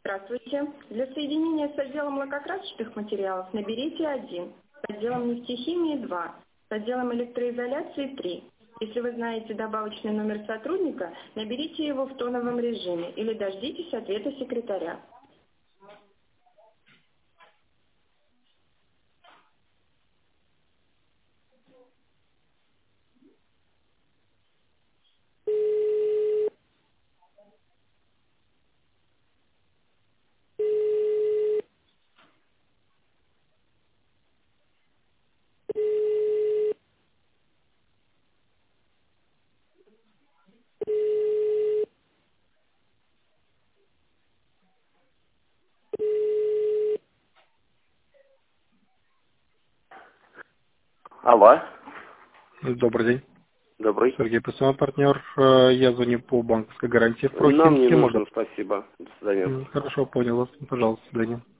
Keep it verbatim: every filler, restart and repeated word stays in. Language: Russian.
Здравствуйте. Для соединения с отделом лакокрасочных материалов наберите один, с отделом нефтехимии два, с отделом электроизоляции три. Если вы знаете добавочный номер сотрудника, наберите его в тоновом режиме или дождитесь ответа секретаря. Алло. Добрый день. Добрый. Сергей Пасуан, партнер. Э, Я звоню по банковской гарантии в Нам не Прохимске. Можно? нужен, спасибо. До свидания. М, Хорошо, понял вас. Пожалуйста, до свидания.